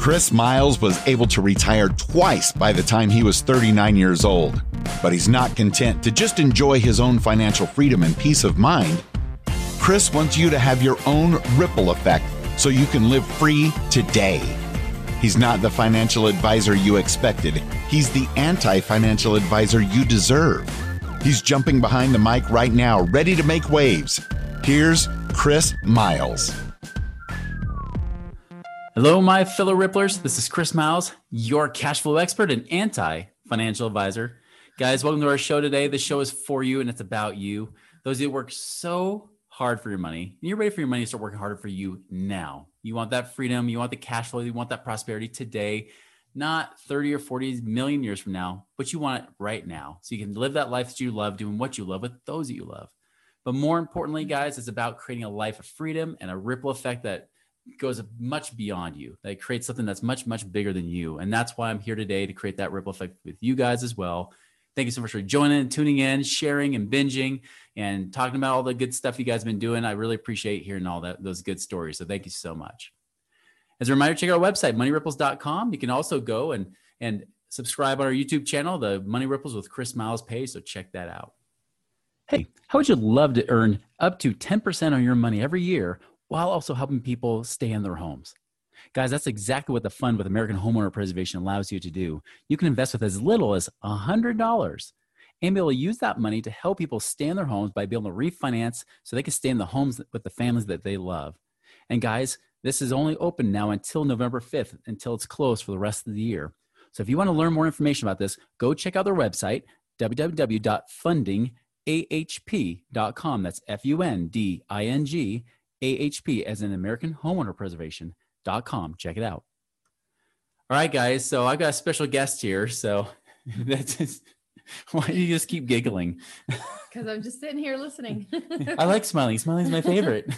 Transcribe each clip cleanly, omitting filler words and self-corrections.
Chris Miles was able to retire twice by the time he was 39 years old. But he's not content to just enjoy his own financial freedom and peace of mind. Chris wants you to have your own ripple effect so you can live free today. He's not the financial advisor you expected. He's the anti-financial advisor you deserve. He's jumping behind the mic right now, ready to make waves. Here's Chris Miles. Hello, my fellow Ripplers. This is Chris Miles, your cash flow expert and anti-financial advisor. Guys, welcome to our show today. The show is for you and it's about you. Those of you who work so hard for your money, and you're ready for your money to start working harder for you now. You want that freedom, you want the cash flow, you want that prosperity today, not 30 or 40 million years from now, but you want it right now. So you can live that life that you love, doing what you love with those that you love. But more importantly, guys, it's about creating a life of freedom and a ripple effect that goes much beyond you, that creates something that's much, much bigger than you. And that's why I'm here today, to create that ripple effect with you guys as well. Thank you so much for joining, tuning in, sharing and binging and talking about all the good stuff you guys have been doing. I really appreciate hearing all those good stories. So thank you so much. As a reminder, check out our website, moneyripples.com. You can also go and subscribe on our YouTube channel, the Money Ripples with Chris Miles page. So check that out. Hey, how would you love to earn up to 10% on your money every year while also helping people stay in their homes? Guys, that's exactly what the fund with American Homeowner Preservation allows you to do. You can invest with as little as $100 and be able to use that money to help people stay in their homes by being able to refinance so they can stay in the homes with the families that they love. And guys, this is only open now until November 5th, until it's closed for the rest of the year. So if you want to learn more information about this, go check out their website, www.fundingahp.com. That's FUNDING. AHP as in American Homeowner Preservation.com. Check it out. All right, guys. So I've got a special guest here. So that's just, why do you just keep giggling? Because I'm just sitting here listening. I like smiling. Smiling's my favorite.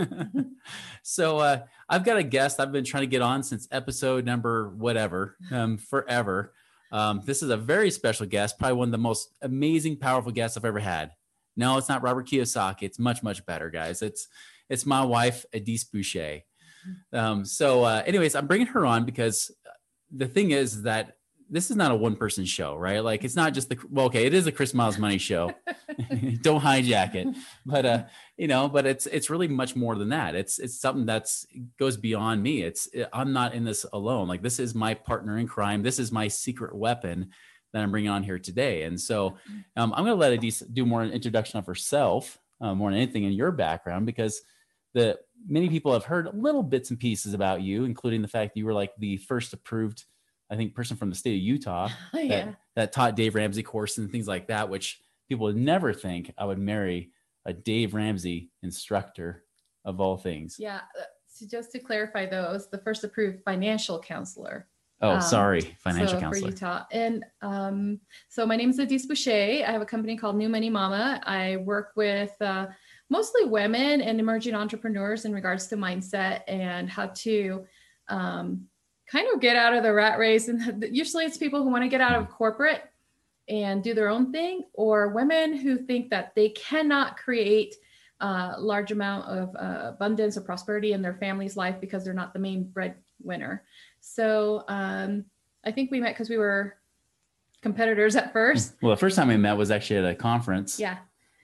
So I've got a guest I've been trying to get on since episode number whatever, forever. This is a very special guest, probably one of the most amazing, powerful guests I've ever had. No, it's not Robert Kiyosaki. It's much, much better, guys. It's my wife, Adise Boucher. Anyways, I'm bringing her on because the thing is that this is not a one-person show, right? Like, it's not just it is a Chris Miles Money show. Don't hijack it. But, but it's really much more than that. It's something goes beyond me. I'm not in this alone. Like, this is my partner in crime. This is my secret weapon that I'm bringing on here today. And so I'm going to let Adise do more an introduction of herself, more than anything in your background, because many people have heard little bits and pieces about you, including the fact that you were like the first approved, I think, person from the state of Utah that taught Dave Ramsey courses and things like that, which people would never think I would marry a Dave Ramsey instructor of all things. Yeah. So just to clarify, though, I was the first approved financial counselor. Oh, sorry. Financial counselor. For Utah. And so my name is Adise Boucher. I have a company called New Money Mama. I work with mostly women and emerging entrepreneurs in regards to mindset and how to kind of get out of the rat race. And usually it's people who want to get out of corporate and do their own thing, or women who think that they cannot create a large amount of abundance or prosperity in their family's life because they're not the main breadwinner. So I think we met because we were competitors at first. Well, the first time we met was actually at a conference. Yeah.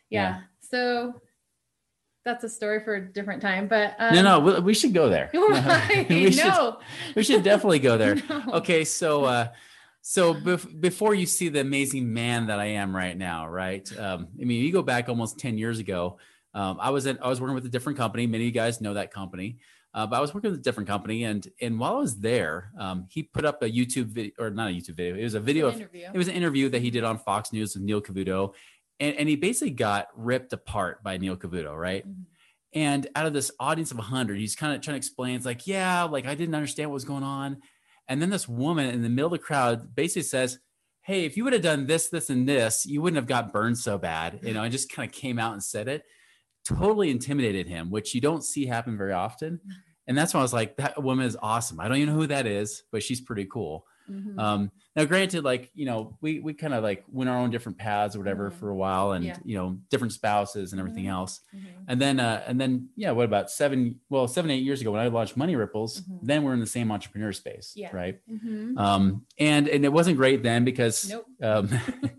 So that's a story for a different time, but no, we should go there. Right. we should definitely go there. No. Okay. So before you see the amazing man that I am right now, right? You go back almost 10 years ago. I was working with a different company. Many of you guys know that company. But I was working with a different company, and while I was there, he put up a YouTube video, or not a YouTube video. It was a video. It was an interview that he did on Fox News with Neil Cavuto, and he basically got ripped apart by Neil Cavuto, right? Mm-hmm. And out of this audience of 100, he's kind of trying to explain. It's like, I didn't understand what was going on, and then this woman in the middle of the crowd basically says, "Hey, if you would have done this, this, and this, you wouldn't have got burned so bad." And just kind of came out and said it. Totally intimidated him, which you don't see happen very often. And that's when I was like, that woman is awesome. I don't even know who that is, but she's pretty cool. Mhm. Now, granted, like, we kind of like went our own different paths or whatever for a while, and Yeah. Different spouses and everything else. Mhm. And then, yeah, what about 8 years ago when I launched Money Ripples, then we're in the same entrepreneur space, Yeah. right? Mhm. And it wasn't great then because, Nope.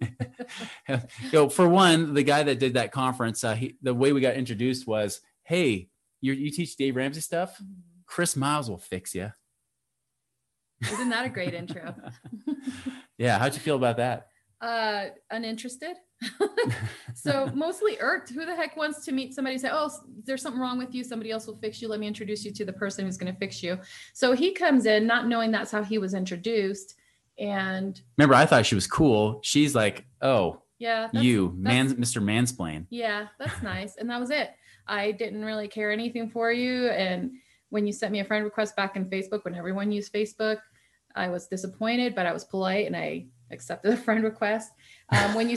for one, the guy that did that conference, the way we got introduced was, hey, you teach Dave Ramsey stuff? Chris Miles will fix you. Isn't that a great intro? Yeah. How'd you feel about that? Uninterested. So mostly irked. Who the heck wants to meet somebody and say, oh, there's something wrong with you, somebody else will fix you, let me introduce you to the person who's going to fix you. So he comes in not knowing that's how he was introduced. And remember, I thought she was cool. She's like, oh, yeah, Mr. Mansplain. Yeah, that's nice. And that was it. I didn't really care anything for you. And when you sent me a friend request back in Facebook, when everyone used Facebook, I was disappointed, but I was polite and I accepted a friend request. When you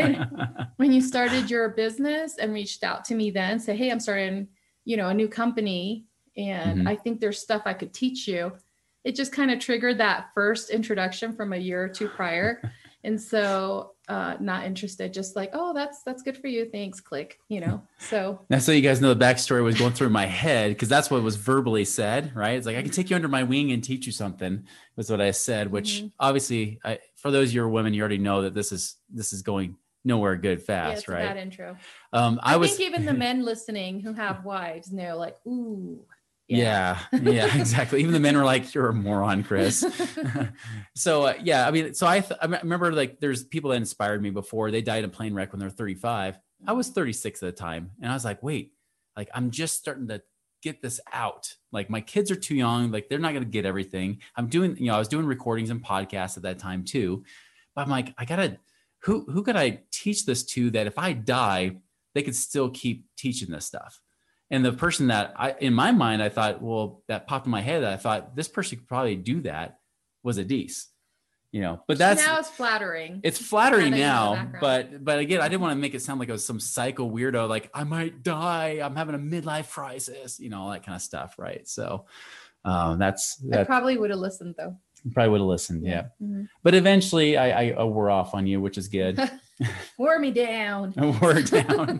started your business and reached out to me then, say, hey, I'm starting, a new company, and I think there's stuff I could teach you. It just kind of triggered that first introduction from a year or two prior. And so not interested, just like, oh, that's good for you. Thanks. Click, so. That's so you guys know the backstory was going through my head, because that's what was verbally said, right? It's like, I can take you under my wing and teach you something, was what I said, which obviously for those of your women, you already know that this is going nowhere good fast, it's right? A bad intro. I think even the men listening who have wives know, like, ooh. Yeah, exactly. Even the men were like, you're a moron, Chris. So, I mean, so I remember, like, there's people that inspired me before. They died in a plane wreck when they're 35. I was 36 at the time. And I was like, wait, like, I'm just starting to get this out. Like, my kids are too young. Like, they're not going to get everything. I'm doing, I was doing recordings and podcasts at that time too. But I'm like, who could I teach this to that if I die, they could still keep teaching this stuff? And the person that in my mind, I thought, well, that popped in my head, I thought this person could probably do that, was Adise, but now it's flattering. It's flattering now, but again, I didn't want to make it sound like I was some psycho weirdo, like I might die, I'm having a midlife crisis, all that kind of stuff. Right. So that's I probably would have listened though. Probably would have listened. Yeah. But eventually I wore off on you, which is good. Wore me down. Wore down.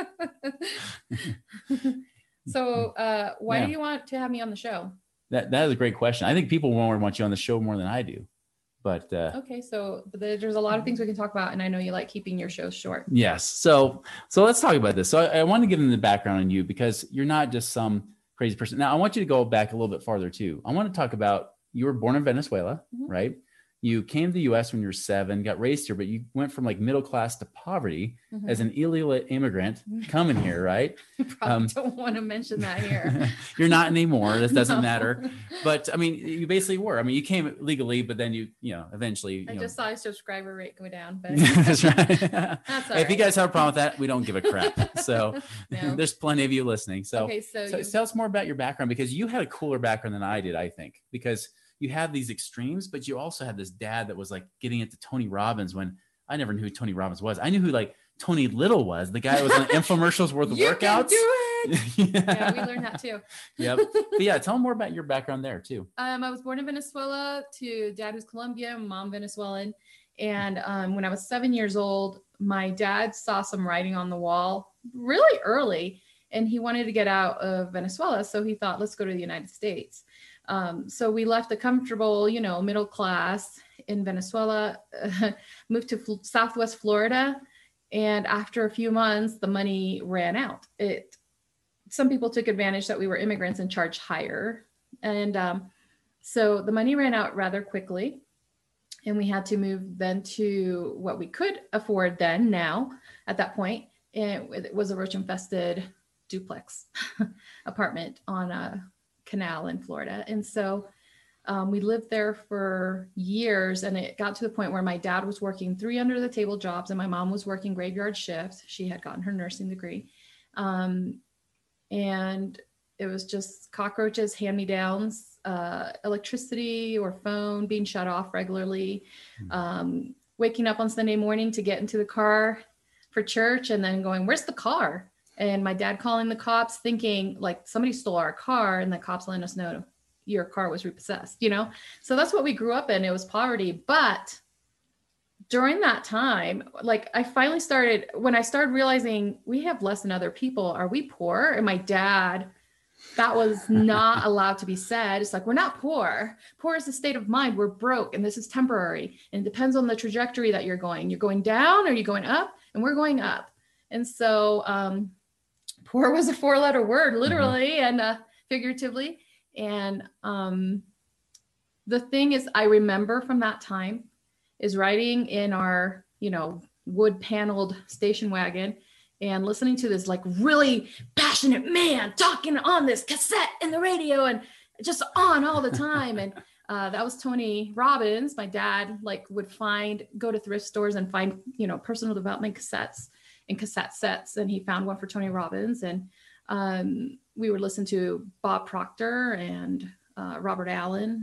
So why do you want to have me on the show? That is a great question. I think people want you on the show more than I do. But okay, so there's a lot of things we can talk about, and I know you like keeping your shows short. Yes. So let's talk about this. So I want to give them the background on you, because you're not just some crazy person. Now I want you to go back a little bit farther too. I want to talk about, you were born in Venezuela, right? You came to the U.S. when you were 7, got raised here, but you went from like middle class to poverty as an illegal immigrant coming here, right? You probably don't want to mention that here. You're not anymore. This doesn't matter. But I mean, you basically were. I mean, you came legally, but then you eventually. I just saw your subscriber rate go down. But that's right. That's all right. If you guys have a problem with that, we don't give a crap. So there's plenty of you listening. So, okay, so tell us more about your background, because you had a cooler background than I did, I think, because you have these extremes, but you also had this dad that was like getting into Tony Robbins, when I never knew who Tony Robbins was. I knew who like Tony Little was, the guy that was on infomercials worth of workouts. Can do it. Yeah, we learned that too. Yep. But yeah, tell them more about your background there too. I was born in Venezuela to dad who's Colombian, mom Venezuelan. And when I was 7 years old, my dad saw some writing on the wall really early, and he wanted to get out of Venezuela. So he thought, let's go to the United States. So we left the comfortable, middle class in Venezuela, moved to Southwest Florida. And after a few months, the money ran out. Some people took advantage that we were immigrants and charged higher. And so the money ran out rather quickly. And we had to move then to what we could afford now at that point. And it was a roach infested duplex apartment on a canal in Florida. And so we lived there for years, and it got to the point where my dad was working 3 under the table jobs and my mom was working graveyard shifts. She had gotten her nursing degree. And it was just cockroaches, hand-me-downs, electricity or phone being shut off regularly, waking up on Sunday morning to get into the car for church and then going, where's the car? And my dad calling the cops thinking like somebody stole our car, and the cops letting us know your car was repossessed, you know? So that's what we grew up in. It was poverty. But during that time, like I finally started, when I started realizing we have less than other people, are we poor? And my dad, that was not allowed to be said. It's like, we're not poor. Poor is a state of mind. We're broke and this is temporary. And it depends on the trajectory that you're going. You're going down or you're going up, and we're going up. And so poor was a 4-letter word, literally and figuratively. And the thing is, I remember from that time is riding in our, you know, wood paneled station wagon and listening to this like really passionate man talking on this cassette in the radio and just on all the time. And that was Tony Robbins. My dad like would go to thrift stores and find, you know, personal development cassettes and cassette sets. And he found one for Tony Robbins. And we would listen to Bob Proctor and Robert Allen,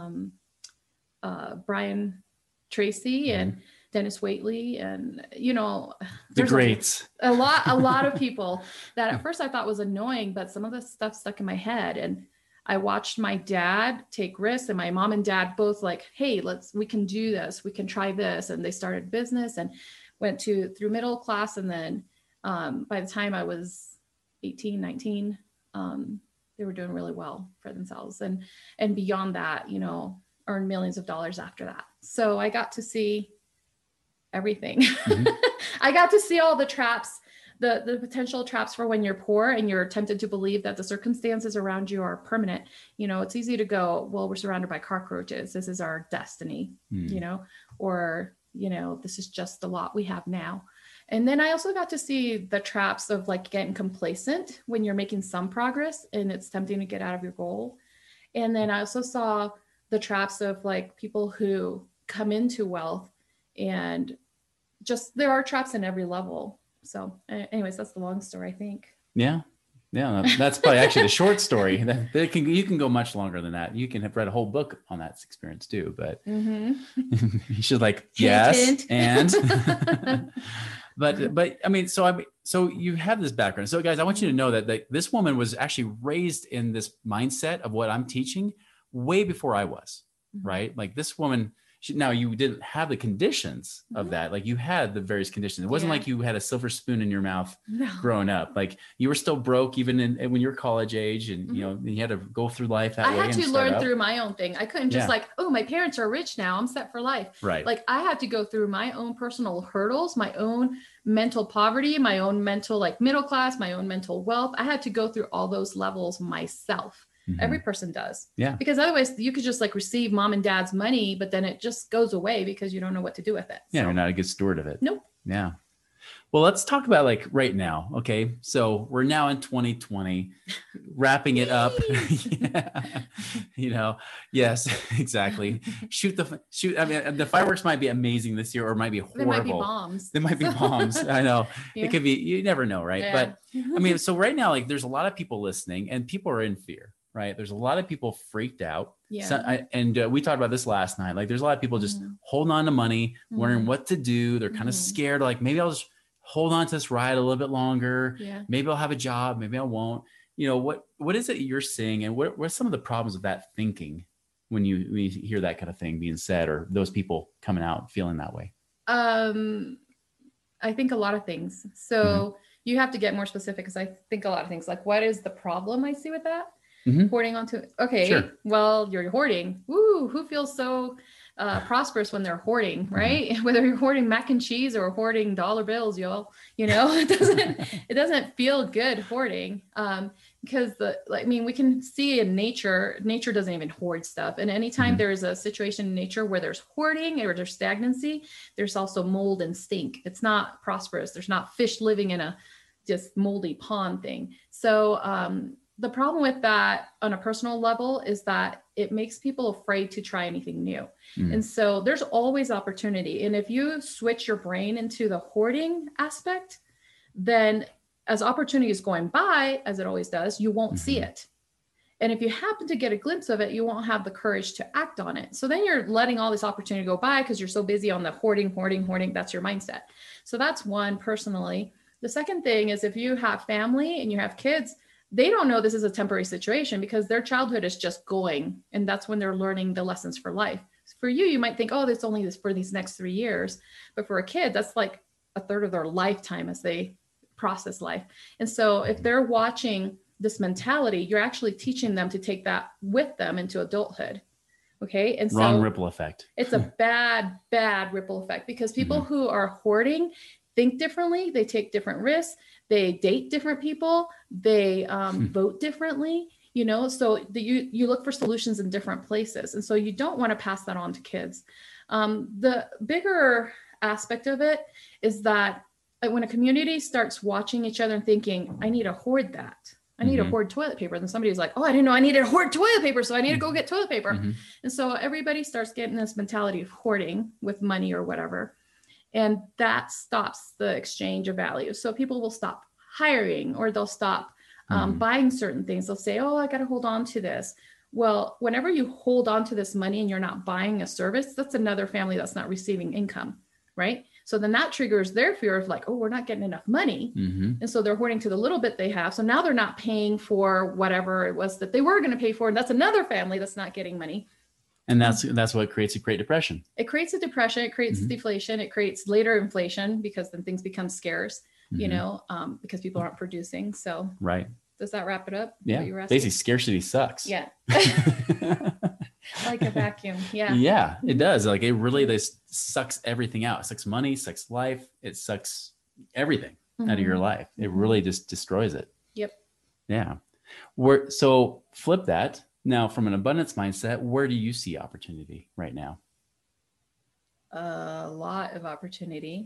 Brian Tracy and Dennis Waitley, and you know, the greats. A lot of people that at first I thought was annoying, but some of the stuff stuck in my head. And I watched my dad take risks, and my mom and dad both like, hey, we can do this, we can try this. And they started business and went through middle class. And then by the time I was 18, 19, they were doing really well for themselves. And beyond that, you know, earned millions of dollars after that. So I got to see everything. I got to see all the traps, the potential traps for when you're poor and you're tempted to believe that the circumstances around you are permanent. You know, it's easy to go, well, we're surrounded by cockroaches. This is our destiny, you know, or, you know, this is just the lot we have now. And then I also got to see the traps of like getting complacent when you're making some progress and it's tempting to get out of your goal. And then I also saw the traps of like people who come into wealth, and just there are traps in every level. So anyways, that's the long story, I think. Yeah. That's probably actually the short story. You can go much longer than that. You can have read a whole book on that experience too, but you should like, yes. And, but I mean, so you have this background. So guys, I want you to know that this woman was actually raised in this mindset of what I'm teaching way before I was, right? Like this woman, now you didn't have the conditions of that. Like you had the various conditions. It wasn't like you had a silver spoon in your mouth growing up. Like you were still broke even when you were college age, and you know, you had to go through life that way. I had to learn through my own thing. I couldn't just like, oh, my parents are rich now, I'm set for life. Right. Like I had to go through my own personal hurdles, my own mental poverty, my own mental like middle class, my own mental wealth. I had to go through all those levels myself. Every person does. Yeah. Because otherwise you could just like receive mom and dad's money, but then it just goes away because you don't know what to do with it. Yeah. You're not a good steward of it. Nope. Yeah. Well, let's talk about like right now. Okay. So we're now in 2020, wrapping it up. You know, yes, exactly. Shoot. I mean, the fireworks might be amazing this year, or might be horrible. There might be bombs. There might be bombs. I know. It could be, you never know. Right. Yeah. But I mean, so right now, like there's a lot of people listening and people are in fear. Right. There's a lot of people freaked out. Yeah. So, we talked about this last night. Like there's a lot of people just holding on to money, wondering what to do. They're kind of scared. Like maybe I'll just hold on to this ride a little bit longer. Yeah. Maybe I'll have a job. Maybe I won't. You know, what is it you're seeing? And what are some of the problems of that thinking when you hear that kind of thing being said, or those people coming out feeling that way? I think a lot of things. So you have to get more specific, because I think a lot of things. Like, what is the problem I see with that? Hoarding onto it. Okay. Sure. Well, you're hoarding. Woo, who feels so prosperous when they're hoarding, right? Whether you're hoarding mac and cheese or hoarding dollar bills, y'all, you know, it doesn't feel good hoarding. Because we can see in nature doesn't even hoard stuff. And anytime there's a situation in nature where there's hoarding or there's stagnancy, there's also mold and stink. It's not prosperous. There's not fish living in a just moldy pond thing. So, the problem with that on a personal level is that it makes people afraid to try anything new. And so there's always opportunity. And if you switch your brain into the hoarding aspect, then as opportunity is going by, as it always does, you won't see it. And if you happen to get a glimpse of it, you won't have the courage to act on it. So then you're letting all this opportunity go by because you're so busy on the hoarding. That's your mindset. So that's one personally. The second thing is, if you have family and you have kids, they don't know this is a temporary situation because their childhood is just going. And that's when they're learning the lessons for life. For you, you might think, oh, that's only this for these next 3 years. But for a kid, that's like a third of their lifetime as they process life. And so if they're watching this mentality, you're actually teaching them to take that with them into adulthood. Okay. And so wrong ripple effect. It's a bad ripple effect because people who are hoarding think differently. They take different risks. They date different people. They vote differently, you know, so you look for solutions in different places. And so you don't want to pass that on to kids. The bigger aspect of it is that when a community starts watching each other and thinking, I need to hoard that. I need to hoard toilet paper. Then somebody's like, oh, I didn't know I needed to hoard toilet paper. So I need to go get toilet paper. And so everybody starts getting this mentality of hoarding with money or whatever. And that stops the exchange of value. So people will stop hiring or they'll stop buying certain things. They'll say, oh, I got to hold on to this. Well, whenever you hold on to this money and you're not buying a service, that's another family that's not receiving income, right? So then that triggers their fear of like, oh, we're not getting enough money. And so they're hoarding to the little bit they have. So now they're not paying for whatever it was that they were going to pay for. And that's another family that's not getting money. And that's what creates a Great Depression. It creates a depression. It creates deflation. It creates later inflation because then things become scarce, you know, because people aren't producing. So right. Does that wrap it up? Yeah. Basically, scarcity sucks. Yeah. Like a vacuum. Yeah. Yeah, it does. Like it really, this sucks everything out. It sucks money, sucks life. It sucks everything out of your life. It really just destroys it. Yep. Yeah. So flip that. Now, from an abundance mindset, where do you see opportunity right now? A lot of opportunity.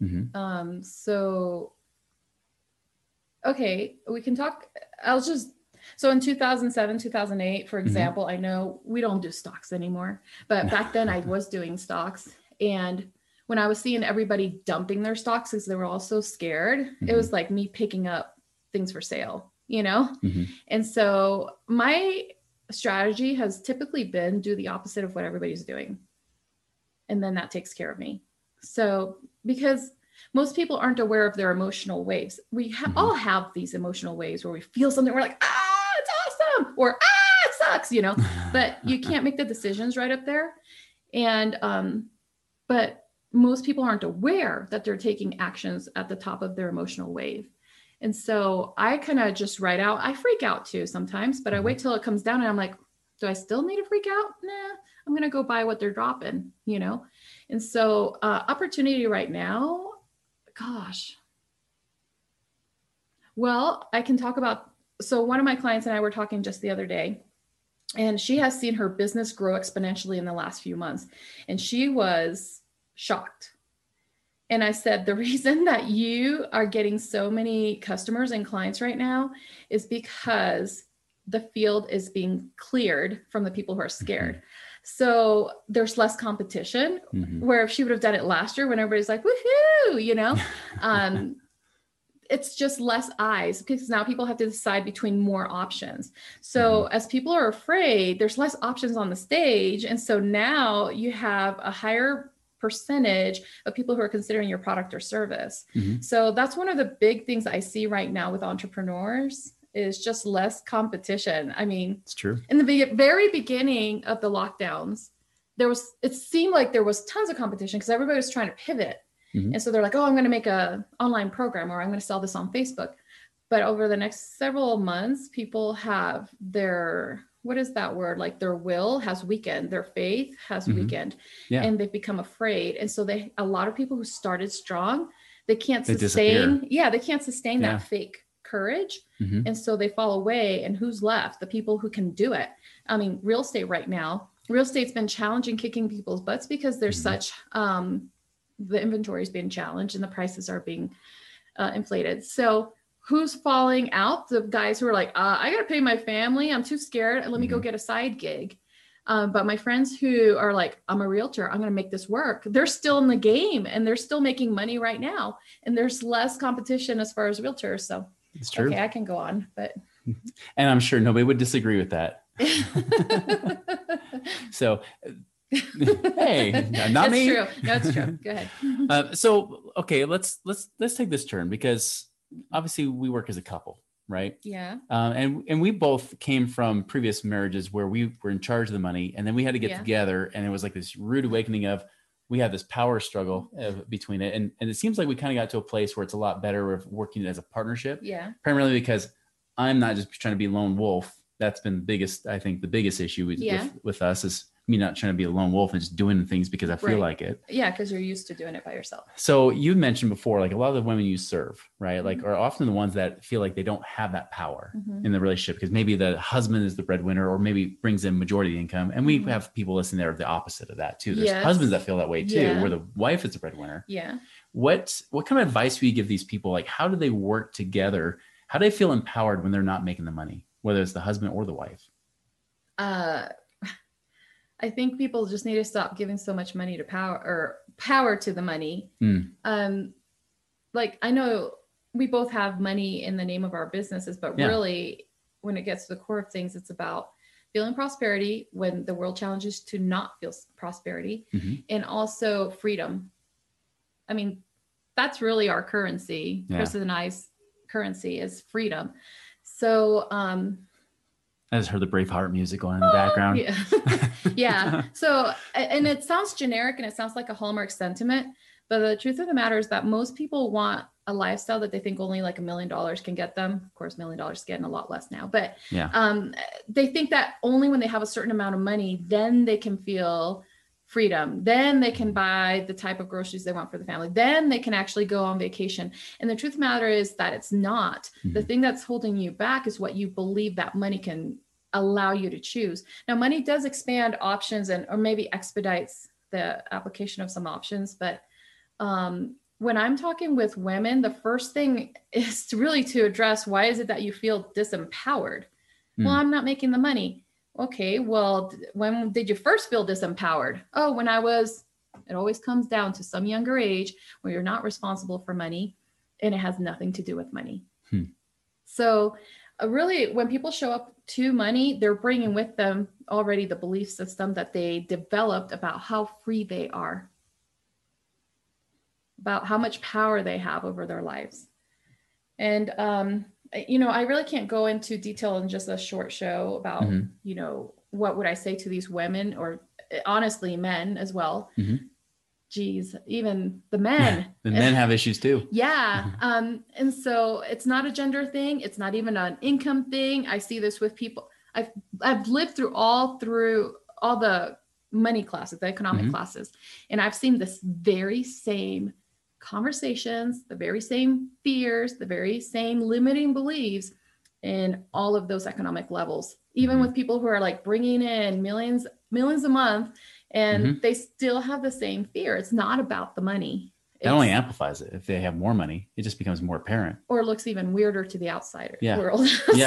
Okay, we can talk. So in 2007, 2008, for example, I know we don't do stocks anymore, but back then I was doing stocks. And when I was seeing everybody dumping their stocks because they were all so scared, it was like me picking up things for sale, you know? And so my strategy has typically been do the opposite of what everybody's doing. And then that takes care of me. So because most people aren't aware of their emotional waves. We all have these emotional waves where we feel something. We're like, it's awesome. Or, it sucks, you know, but you can't make the decisions right up there. And, but most people aren't aware that they're taking actions at the top of their emotional wave. And so I kind of just write out, I freak out too sometimes, but I wait till it comes down and I'm like, do I still need to freak out? Nah, I'm going to go buy what they're dropping, you know? And so opportunity right now, gosh. Well, I can talk about, so one of my clients and I were talking just the other day, and she has seen her business grow exponentially in the last few months. And she was shocked. And I said, the reason that you are getting so many customers and clients right now is because the field is being cleared from the people who are scared. So there's less competition, where if she would have done it last year when everybody's like, woohoo, you know, it's just less eyes because now people have to decide between more options. So as people are afraid, there's less options on the stage. And so now you have a higher percentage of people who are considering your product or service. So that's one of the big things I see right now with entrepreneurs is just less competition. I mean, it's true. In the very beginning of the lockdowns, it seemed like there was tons of competition because everybody was trying to pivot. And so they're like, oh, I'm going to make an online program or I'm going to sell this on Facebook. But over the next several months, people have their, what is that word? Like their will has weakened, their faith has weakened, and they've become afraid. And so a lot of people who started strong, they can't sustain. They can't sustain that fake courage. And so they fall away. And who's left? The people who can do it. I mean, real estate right now, real estate's been challenging, kicking people's butts because there's such, the inventory is being challenged and the prices are being inflated. So who's falling out? The guys who are like, I got to pay my family. I'm too scared. Let me go get a side gig. But my friends who are like, I'm a realtor, I'm going to make this work. They're still in the game and they're still making money right now. And there's less competition as far as realtors. So it's true. Okay, I can go on, but. And I'm sure nobody would disagree with that. So, hey, not me. True. That's true. Go ahead. So, okay, let's take this turn because obviously we work as a couple, right? Yeah. And we both came from previous marriages where we were in charge of the money, and then we had to get together, and it was like this rude awakening of we had this power struggle between it, and it seems like we kind of got to a place where it's a lot better of working as a partnership. Yeah. Primarily because I'm not just trying to be a lone wolf. That's been the biggest issue with us is me not trying to be a lone wolf and just doing things because I feel like it. Yeah, because you're used to doing it by yourself. So you mentioned before, like a lot of the women you serve, right? Like are often the ones that feel like they don't have that power in the relationship because maybe the husband is the breadwinner or maybe brings in majority of the income. And we have people listening there of the opposite of that too. There's husbands that feel that way too, where the wife is the breadwinner. Yeah. What kind of advice do you give these people? Like, how do they work together? How do they feel empowered when they're not making the money, whether it's the husband or the wife? I think people just need to stop giving so much money to power to the money. Like I know we both have money in the name of our businesses, but really when it gets to the core of things, it's about feeling prosperity when the world challenges to not feel prosperity and also freedom. I mean, that's really our currency. Chris and I's currency is freedom. So, I just heard the Braveheart music going in the background. Yeah. So, and it sounds generic and it sounds like a Hallmark sentiment, but the truth of the matter is that most people want a lifestyle that they think only like $1 million can get them. Of course, $1 million is getting a lot less now, but they think that only when they have a certain amount of money, then they can feel freedom. Then they can buy the type of groceries they want for the family. Then they can actually go on vacation. And the truth of the matter is that it's not. The thing that's holding you back is what you believe that money can allow you to choose. Now, money does expand options or maybe expedites the application of some options. But when I'm talking with women, the first thing is to address, why is it that you feel disempowered? Well, I'm not making the money. Okay, well, when did you first feel disempowered? Oh, it always comes down to some younger age where you're not responsible for money and it has nothing to do with money. So really, when people show up to money, they're bringing with them already the belief system that they developed about how free they are, about how much power they have over their lives. And, I really can't go into detail in just a short show about, what would I say to these women or honestly men as well. Geez, even the men. The men have issues too. Yeah. And so it's not a gender thing. It's not even an income thing. I see this with people. I've lived through all the money classes, the economic classes, and I've seen this very same conversations, the very same fears, the very same limiting beliefs in all of those economic levels, even with people who are like bringing in millions a month and they still have the same fear. It's not about the money. It only amplifies it. If they have more money, it just becomes more apparent. Or looks even weirder to the outsider world.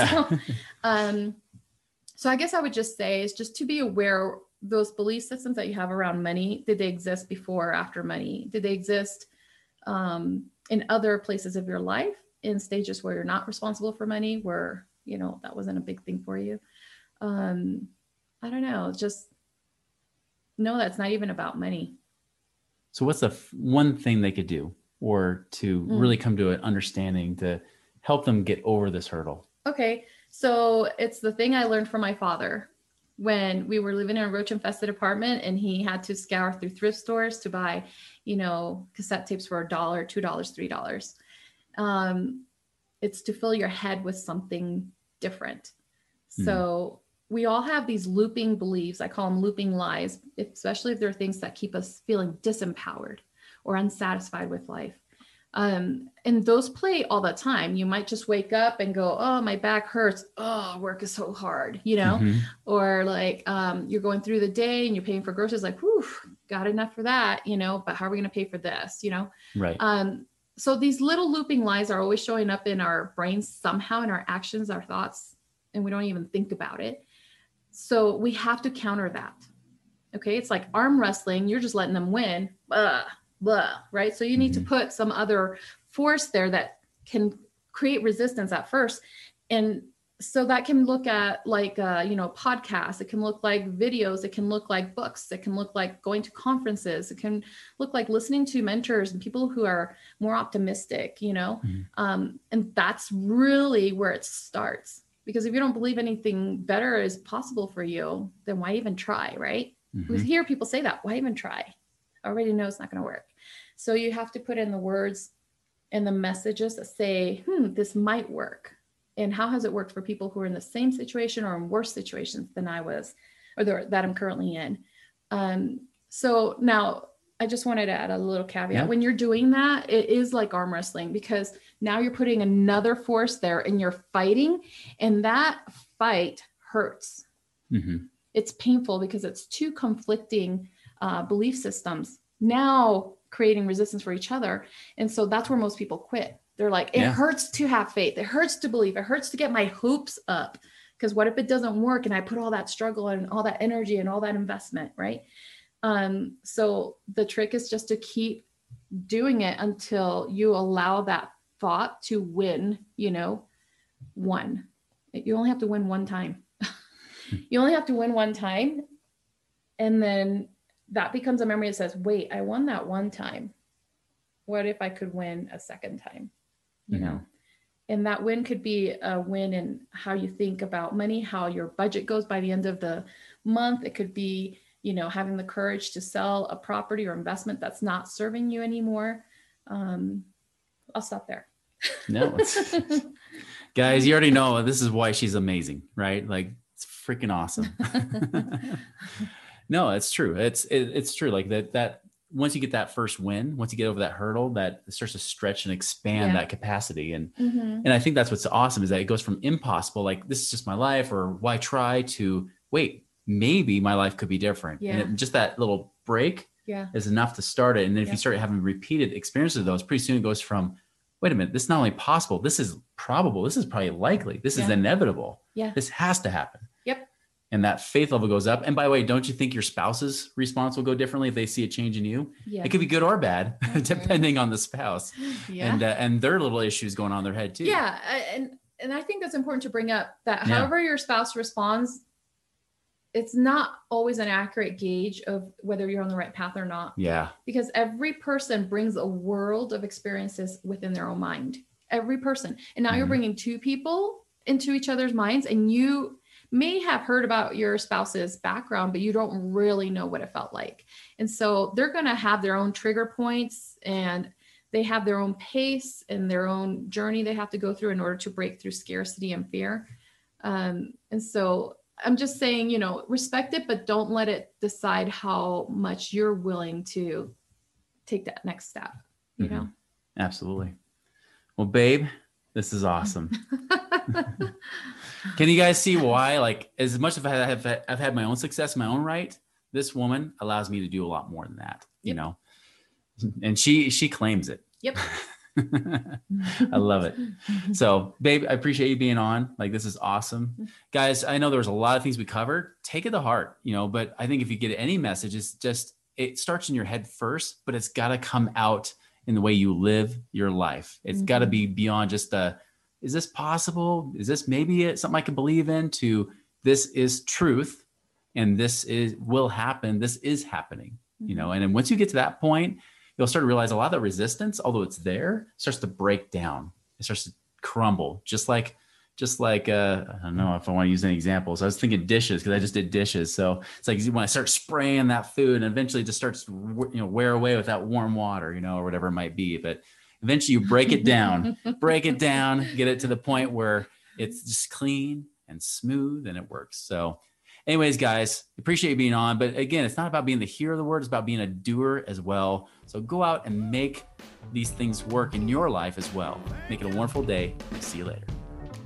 So I guess I would just say is just to be aware those belief systems that you have around money, did they exist before or after money? Did they exist in other places of your life, in stages where you're not responsible for money, where, that wasn't a big thing for you? I don't know, just know that's not even about money. So what's the one thing they could do or to really come to an understanding to help them get over this hurdle? Okay. So it's the thing I learned from my father when we were living in a roach infested apartment and he had to scour through thrift stores to buy, cassette tapes for $1, $2, $3. It's to fill your head with something different. So we all have these looping beliefs. I call them looping lies, especially if there are things that keep us feeling disempowered or unsatisfied with life. And those play all the time. You might just wake up and go, oh, my back hurts. Oh, work is so hard, or like you're going through the day and you're paying for groceries like, whew, got enough for that, but how are we going to pay for this, Right. So these little looping lies are always showing up in our brains somehow, in our actions, our thoughts, and we don't even think about it. So we have to counter that. Okay. It's like arm wrestling. You're just letting them win. Blah, right? So you need to put some other force there that can create resistance at first. And So that can look at like, podcasts. It can look like videos. It can look like books. It can look like going to conferences. It can look like listening to mentors and people who are more optimistic, and that's really where it starts. Because if you don't believe anything better is possible for you, then why even try, right? We hear people say that, why even try? I already know it's not going to work. So you have to put in the words and the messages that say, this might work. And how has it worked for people who are in the same situation or in worse situations than I was, or that I'm currently in? So now I just wanted to add a little caveat. Yeah. When you're doing that, it is like arm wrestling, because now you're putting another force there and you're fighting, and that fight hurts. It's painful because it's two conflicting belief systems now creating resistance for each other. And so that's where most people quit. They're like, it hurts to have faith. It hurts to believe. It hurts to get my hopes up. Because what if it doesn't work and I put all that struggle and all that energy and all that investment, right? So the trick is just to keep doing it until you allow that thought to win, one. You only have to win one time. You only have to win one time. And then that becomes a memory that says, wait, I won that one time. What if I could win a second time? And that win could be a win in how you think about money, how your budget goes by the end of the month. It could be, having the courage to sell a property or investment that's not serving you anymore. I'll stop there. No, guys, you already know this is why she's amazing, right? Like, it's freaking awesome. No, it's true. It's true. Like that once you get that first win, once you get over that hurdle, that it starts to stretch and expand that capacity. And I think that's what's awesome, is that it goes from impossible, like this is just my life, or why try, to wait, maybe my life could be different. And just that little break is enough to start it. And then if you start having repeated experiences of those, pretty soon it goes from, wait a minute, this is not only possible, this is probable, this is probably likely, this is inevitable. This has to happen. And that faith level goes up. And by the way, don't you think your spouse's response will go differently if they see a change in you? It could be good or bad, depending on the spouse and their little issues going on in their head too. And I think that's important to bring up, that however your spouse responds, it's not always an accurate gauge of whether you're on the right path or not. Because every person brings a world of experiences within their own mind. Every person. And now you're bringing two people into each other's minds, and you may have heard about your spouse's background, but you don't really know what it felt like. And so they're going to have their own trigger points, and they have their own pace and their own journey they have to go through in order to break through scarcity and fear. And so I'm just saying, respect it, but don't let it decide how much you're willing to take that next step, you know? Absolutely. Well, babe, this is awesome. Can you guys see why, like, as much as I've had my own success in my own right, this woman allows me to do a lot more than that, and she claims it. I love it. So, babe, I appreciate you being on. Like, this is awesome. Guys, I know there was a lot of things we covered. Take it to heart, but I think if you get any message, it's just, it starts in your head first, but it's got to come out in the way you live your life. It's got to be beyond just is this possible? Is this maybe something I can believe in, to this is truth and will happen. This is happening, and then once you get to that point, you'll start to realize a lot of the resistance, although it's there, starts to break down. It starts to crumble, just like I don't know if I want to use any examples. I was thinking dishes, because I just did dishes. So it's like when I start spraying that food, and eventually it just starts, wear away with that warm water, or whatever it might be. But eventually you break it down, get it to the point where it's just clean and smooth and it works. So anyways, guys, appreciate you being on. But again, it's not about being the hearer of the word. It's about being a doer as well. So go out and make these things work in your life as well. Make it a wonderful day. See you later.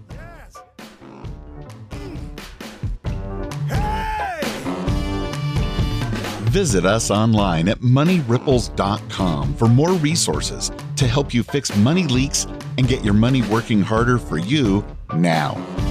Visit us online at moneyripples.com for more resources to help you fix money leaks and get your money working harder for you now.